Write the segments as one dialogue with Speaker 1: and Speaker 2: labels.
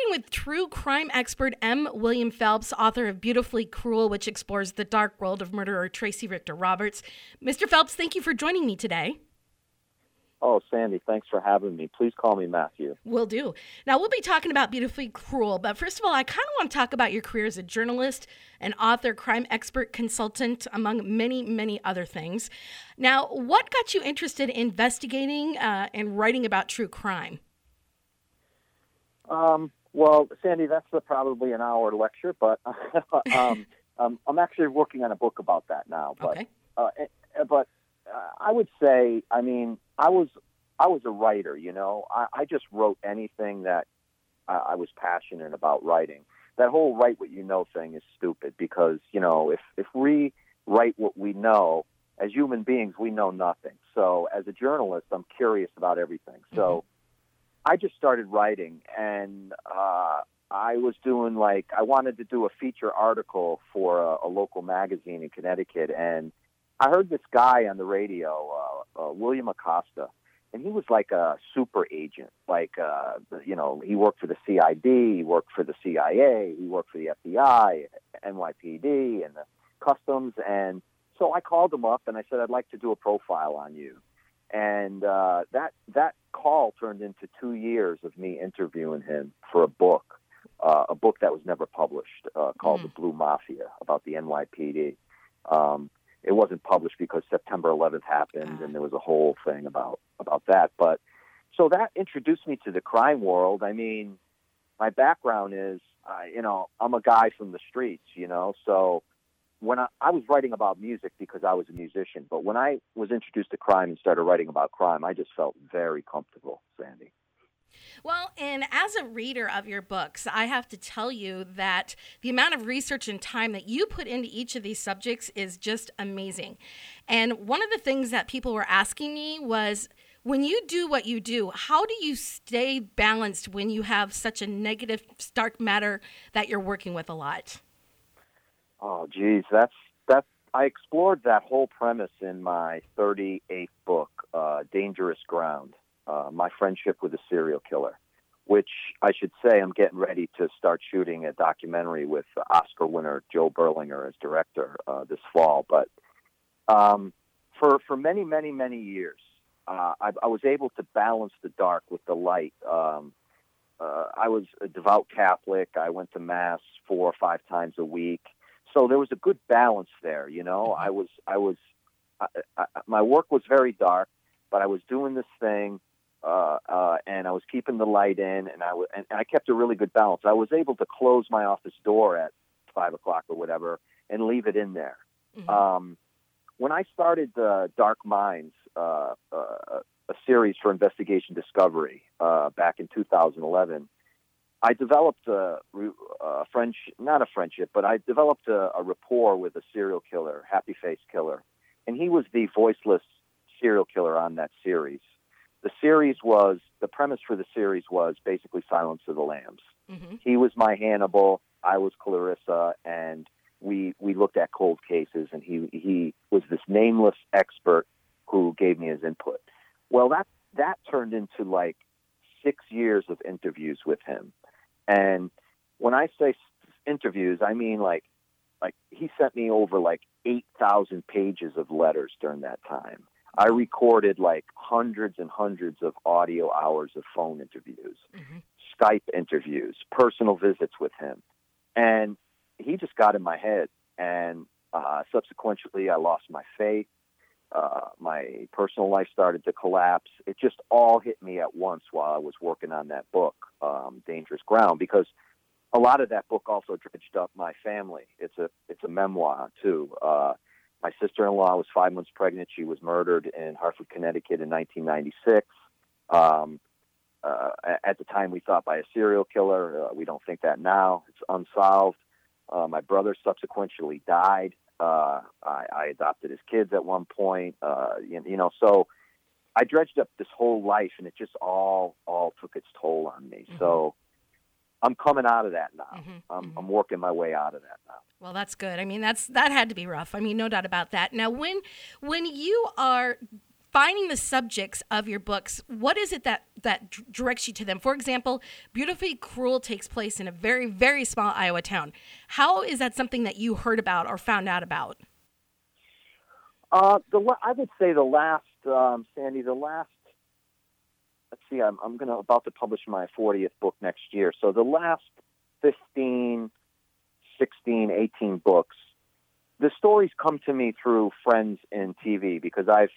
Speaker 1: with true crime expert M. William Phelps, author of Beautifully Cruel, which explores the dark world of murderer Tracy Victor Roberts. Mr. Phelps, thank you for joining me today.
Speaker 2: Oh, Sandy, thanks for having me. Please call me Matthew.
Speaker 1: Will do. Now, we'll be talking about Beautifully Cruel, but first of all, I kind of want to talk about your career as a journalist, an author, crime expert, consultant, among many, many other things. Now, what got you interested in investigating and writing about true crime?
Speaker 2: Well, Sandy, that's probably an hour lecture, but I'm actually working on a book about that now. But,
Speaker 1: Okay.
Speaker 2: I would say, I mean, I was a writer, you know. I just wrote anything that I was passionate about writing. That whole write what you know thing is stupid because, you know, if we write what we know, as human beings, we know nothing. So as a journalist, I'm curious about everything. So I just started writing, and I was doing I wanted to do a feature article for a local magazine in Connecticut, and I heard this guy on the radio, William Acosta, and he was like a super agent. You know, he worked for the CID, he worked for the CIA, he worked for the FBI, NYPD, and the Customs. And so I called him up, and I said, I'd like to do a profile on you. And that call turned into 2 years of me interviewing him for a book that was never published, called The Blue Mafia, about the NYPD. It wasn't published because September 11th happened, and there was a whole thing about that. But so that introduced me to the crime world. I mean, my background is, you know, I'm a guy from the streets, you know. So when I was writing about music because I was a musician, but when I was introduced to crime and started writing about crime, I just felt very comfortable, Sandy.
Speaker 1: Well, and as a reader of your books, I have to tell you that the amount of research and time that you put into each of these subjects is just amazing. And one of the things that people were asking me was, when you do what you do, how do you stay balanced when you have such a negative, stark matter that you're working with a lot?
Speaker 2: Oh, geez, that's I explored that whole premise in my 38th book, Dangerous Ground. My Friendship with a Serial Killer, which I should say I'm getting ready to start shooting a documentary with Oscar winner Joe Berlinger as director this fall. But for many, many, many years, I was able to balance the dark with the light. I was a devout Catholic. I went to Mass 4 or 5 times a week. So there was a good balance there, you know. My work was very dark, but I was doing this thing. And I was keeping the light in, and I kept a really good balance. I was able to close my office door at 5 o'clock or whatever and leave it in there. Mm-hmm. When I started Dark Minds, a series for Investigation Discovery back in 2011, I developed a rapport with a serial killer, Happy Face Killer, and he was the voiceless serial killer on that series. The premise for the series was basically Silence of the Lambs. Mm-hmm. He was my Hannibal, I was Clarissa, and we looked at cold cases, and he was this nameless expert who gave me his input. Well, that turned into 6 years of interviews with him. And when I say interviews, I mean like he sent me over 8,000 pages of letters during that time. I recorded hundreds and hundreds of audio hours of phone interviews, mm-hmm. Skype interviews, personal visits with him. And he just got in my head. And subsequently, I lost my faith. My personal life started to collapse. It just all hit me at once while I was working on that book, Dangerous Ground, because a lot of that book also dredged up my family. It's a memoir, too. My sister-in-law was 5 months pregnant. She was murdered in Hartford, Connecticut in 1996. At the time, we thought by a serial killer. We don't think that now. It's unsolved. My brother subsequently died. I adopted his kids at one point. So I dredged up this whole life, and it just all took its toll on me. Mm-hmm. So I'm coming out of that now. Mm-hmm. I'm working my way out of that now.
Speaker 1: Well, that's good. I mean, that had to be rough. I mean, no doubt about that. Now, when you are finding the subjects of your books, what is it that directs you to them? For example, Beautifully Cruel takes place in a very, very small Iowa town. How is that something that you heard about or found out about?
Speaker 2: I would say the last, Sandy, let's see, I'm about to publish my 40th book next year. So the last 15, 16, 18 books, the stories come to me through friends in TV because I've,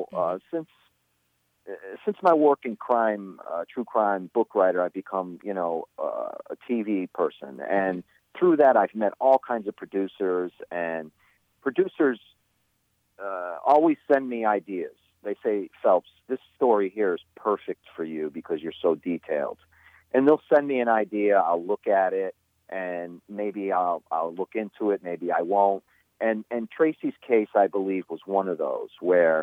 Speaker 2: since my work in crime, true crime book writer, I've become, a TV person. And through that, I've met all kinds of producers, and producers always send me ideas. They say, Phelps, this story here is perfect for you because you're so detailed. And they'll send me an idea. I'll look at it, and maybe I'll look into it. Maybe I won't. And Tracy's case, I believe, was one of those where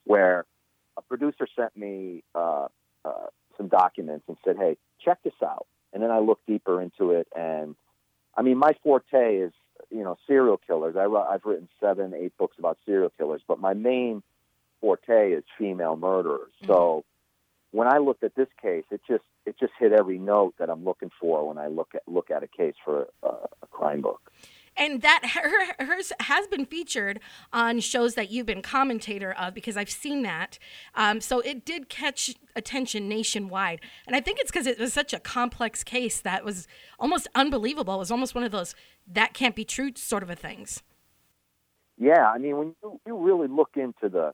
Speaker 2: a producer sent me some documents and said, hey, check this out. And then I looked deeper into it. And, I mean, my forte is, serial killers. I've written 7, 8 books about serial killers, but my main forte is female murderers. Mm-hmm. So when I looked at this case, it just hit every note that I'm looking for when I look at a case for a crime book.
Speaker 1: And that hers has been featured on shows that you've been commentator of, because I've seen that. So it did catch attention nationwide. And I think it's because it was such a complex case that was almost unbelievable. It was almost one of those that can't be true sort of a things.
Speaker 2: Yeah, I mean, when you really look into the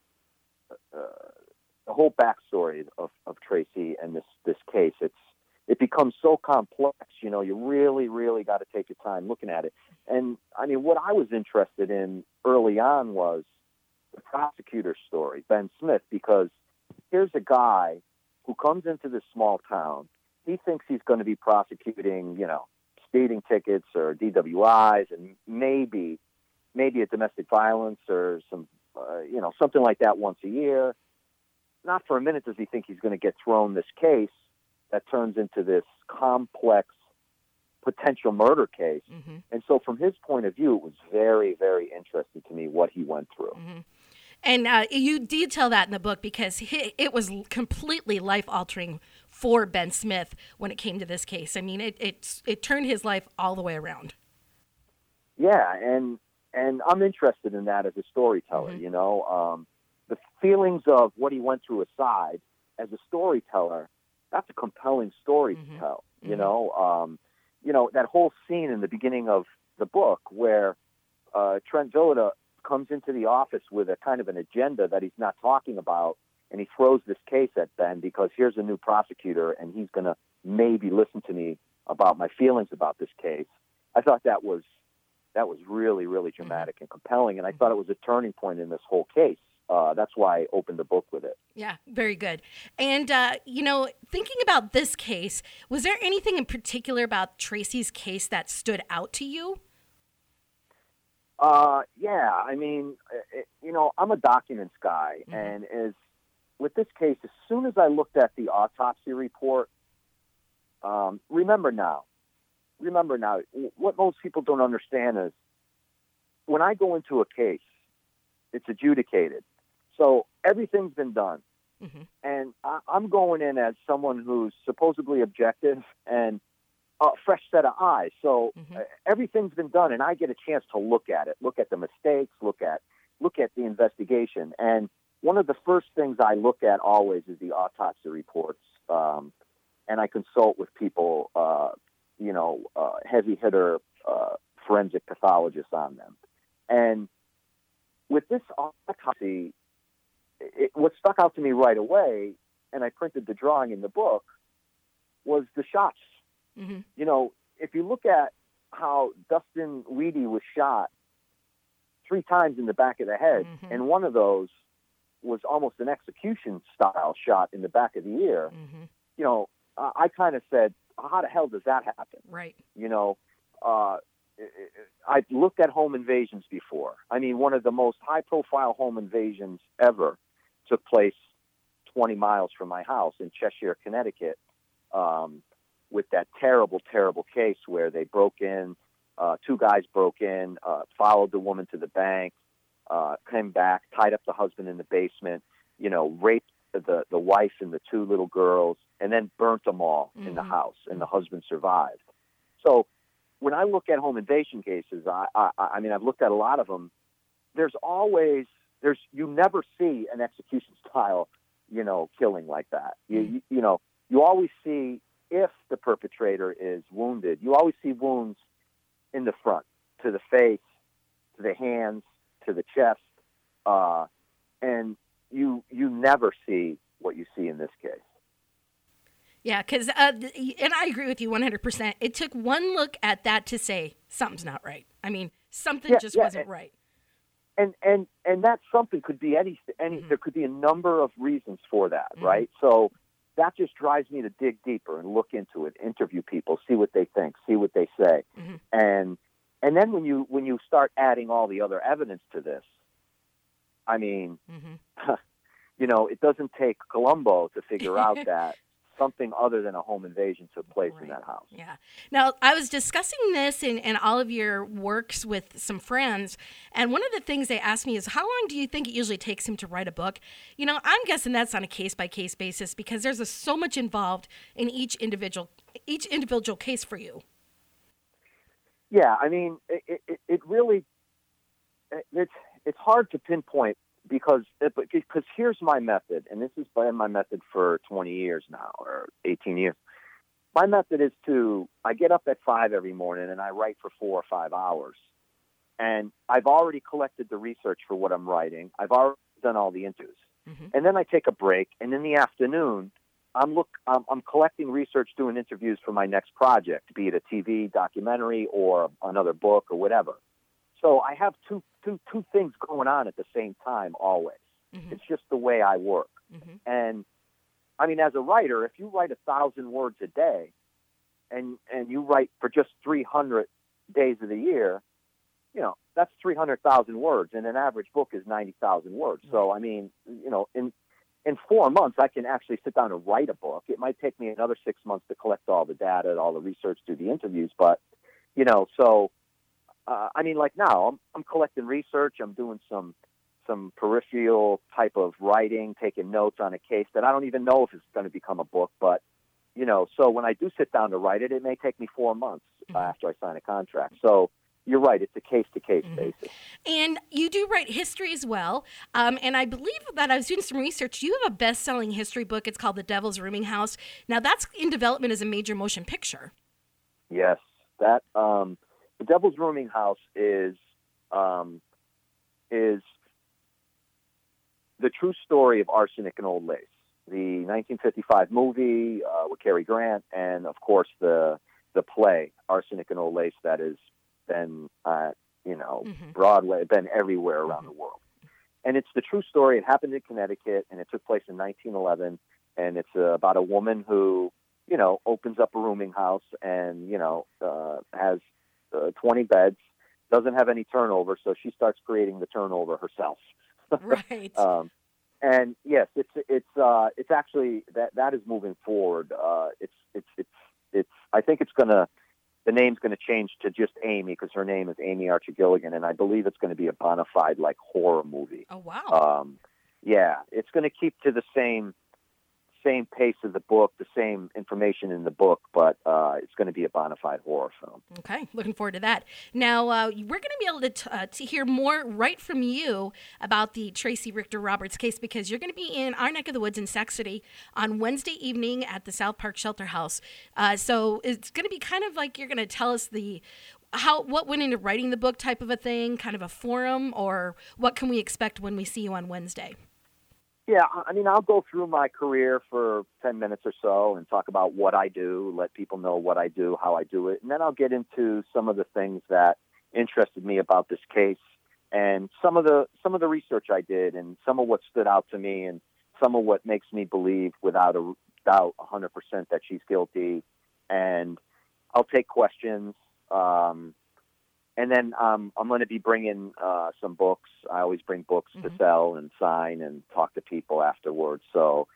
Speaker 2: whole backstory of Tracy and this case, it becomes so complex. You really, really got to take your time looking at it. And I mean, what I was interested in early on was the prosecutor's story, Ben Smith, because here's a guy who comes into this small town. He thinks he's going to be prosecuting, speeding tickets or DWIs and maybe a domestic violence or some, something like that once a year. Not for a minute does he think he's going to get thrown this case that turns into this complex potential murder case. Mm-hmm. And so from his point of view, it was very, very interesting to me what he went through.
Speaker 1: Mm-hmm. And you detail that in the book because it was completely life-altering for Ben Smith when it came to this case. I mean, it turned his life all the way around.
Speaker 2: Yeah, and I'm interested in that as a storyteller, mm-hmm. The feelings of what he went through aside, as a storyteller, that's a compelling story mm-hmm. to tell, mm-hmm. That whole scene in the beginning of the book where Trent Villada comes into the office with a kind of an agenda that he's not talking about, and he throws this case at Ben because here's a new prosecutor, and he's going to maybe listen to me about my feelings about this case. I thought that was really, really dramatic mm-hmm. and compelling, and I thought it was a turning point in this whole case. That's why I opened the book with it.
Speaker 1: Yeah, very good. And, thinking about this case, was there anything in particular about Tracy's case that stood out to you?
Speaker 2: Yeah, I mean, I'm a documents guy. Mm-hmm. And with this case, as soon as I looked at the autopsy report, remember now, what most people don't understand is when I go into a case, it's adjudicated. So everything's been done. Mm-hmm. And I'm going in as someone who's supposedly objective and a fresh set of eyes. So mm-hmm. Everything's been done, and I get a chance to look at it, look at the mistakes, look at the investigation. And one of the first things I look at always is the autopsy reports. And I consult with people, heavy hitter forensic pathologists on them. And with this autopsy, what stuck out to me right away, and I printed the drawing in the book, was the shots. Mm-hmm. If you look at how Dustin Weedy was shot 3 times in the back of the head, mm-hmm. and one of those was almost an execution-style shot in the back of the ear, mm-hmm. I kind of said, how the hell does that happen?
Speaker 1: Right.
Speaker 2: I've looked at home invasions before. I mean, one of the most high-profile home invasions ever took place 20 miles from my house in Cheshire, Connecticut, with that terrible, terrible case where they broke in, 2 guys broke in, followed the woman to the bank, came back, tied up the husband in the basement. raped the wife and the two little girls, and then burnt them all in the house, and the husband survived. So when I look at home invasion cases, I mean, I've looked at a lot of them. You never see an execution style, killing like that. You always see, if the perpetrator is wounded, you always see wounds in the front, to the face, to the hands, to the chest, and you never see what you see in this case.
Speaker 1: Yeah, because, and I agree with you 100%. It took one look at that to say, something's not right. I mean, something wasn't right.
Speaker 2: And that something could be any there could be a number of reasons for that, right? So that just drives me to dig deeper and look into it, interview people, see what they think, see what they say. And then when you start adding all the other evidence to this, I mean, it doesn't take Columbo to figure out that something other than a home invasion took place in that house.
Speaker 1: Yeah. Now, I was discussing this in all of your works with some friends, and one of the things they asked me is, how long do you think it usually takes him to write a book? I'm guessing that's on a case-by-case basis, because there's so much involved in each individual case for you.
Speaker 2: Yeah, I mean, it really, it's hard to pinpoint, because here's my method, and this has been my method for 20 years now, or 18 years. My method is I get up at 5 every morning and I write for 4 or 5 hours. And I've already collected the research for what I'm writing. I've already done all the interviews. And then I take a break, and in the afternoon, I'm collecting research, doing interviews for my next project, be it a TV documentary or another book or whatever. So I have two things going on at the same time always. It's just the way I work. And I mean, as a writer, if you write 1,000 words a day and you write for just 300 days of the year, that's 300,000 words, and an average book is 90,000 words. So, I mean, in 4 months, I can actually sit down and write a book. It might take me another 6 months to collect all the data, all the research, do the interviews, but, so... I mean, like now, I'm collecting research. I'm doing some peripheral type of writing, taking notes on a case that I don't even know if it's going to become a book. But, so when I do sit down to write it, it may take me 4 months after I sign a contract. So you're right. It's a case-to-case basis.
Speaker 1: And you do write history as well. And I believe that I was doing some research. You have a best-selling history book. It's called The Devil's Rooming House. Now, that's in development as a major motion picture.
Speaker 2: Yes. That... The Devil's Rooming House is the true story of Arsenic and Old Lace, the 1955 movie with Cary Grant, and of course the play Arsenic and Old Lace that has been Broadway, been everywhere around the world. And it's the true story. It happened in Connecticut, and it took place in 1911. And it's about a woman who opens up a rooming house and has 20 beds, doesn't have any turnover, so she starts creating the turnover herself.
Speaker 1: Right.
Speaker 2: And yes, it's actually that is moving forward. It's I think the name's gonna change to just Amy, because her name is Amy Archer Gilligan, and I believe it's gonna be a bona fide horror movie.
Speaker 1: Oh wow.
Speaker 2: Yeah, it's gonna keep to the same pace of the book, the same information in the book, but it's going to be a bona fide horror film.
Speaker 1: Okay, looking forward to that. Now, we're going to be able to hear more right from you about the Tracy Richter Roberts case, because you're going to be in our neck of the woods in Sac City on Wednesday evening at the South Park Shelter House. So it's going to be kind of like you're going to tell us what went into writing the book type of a thing, kind of a forum, or what can we expect when we see you on Wednesday?
Speaker 2: Yeah, I mean, I'll go through my career for 10 minutes or so and talk about what I do, let people know what I do, how I do it, and then I'll get into some of the things that interested me about this case, and some of the research I did, and some of what stood out to me, and some of what makes me believe without a doubt 100% that she's guilty. And I'll take questions. And then I'm going to be bringing some books. I always bring books to sell and sign and talk to people afterwards. So,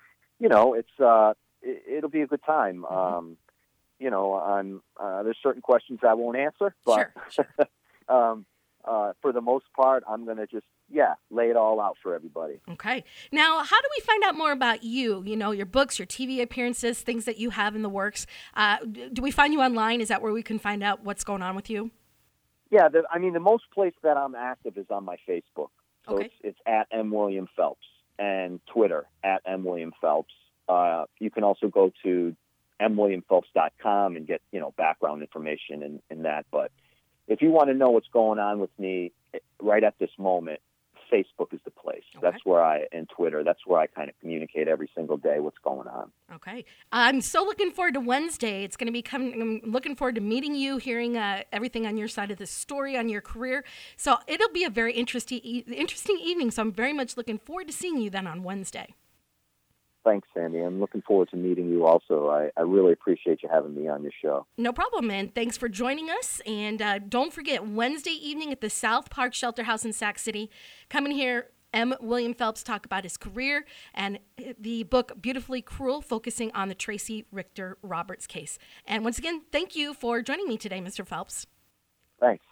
Speaker 2: it'll be a good time. There's certain questions I won't answer, but
Speaker 1: sure.
Speaker 2: for the most part, I'm going to just, lay it all out for everybody.
Speaker 1: Okay. Now, how do we find out more about you? You know, your books, your TV appearances, things that you have in the works. Do we find you online? Is that where we can find out what's going on with you?
Speaker 2: Yeah, the most place that I'm active is on my Facebook. So
Speaker 1: Okay.
Speaker 2: it's at M. William Phelps, and Twitter at M. William Phelps. You can also go to mwilliamphelps.com and get, background information in that. But if you want to know what's going on with me right at this moment, Facebook is the place.
Speaker 1: Okay.
Speaker 2: That's and Twitter, that's where I kind of communicate every single day what's going on.
Speaker 1: Okay. I'm so looking forward to Wednesday. It's going to be coming. I'm looking forward to meeting you, hearing everything on your side of the story, on your career. So it'll be a very interesting evening. So I'm very much looking forward to seeing you then on Wednesday.
Speaker 2: Thanks, Sandy. I'm looking forward to meeting you also. I really appreciate you having me on your show.
Speaker 1: No problem, man. Thanks for joining us. And don't forget, Wednesday evening at the South Park Shelter House in Sac City. Come and hear M. William Phelps talk about his career and the book Beautifully Cruel, focusing on the Tracy Richter Roberts case. And once again, thank you for joining me today, Mr. Phelps.
Speaker 2: Thanks.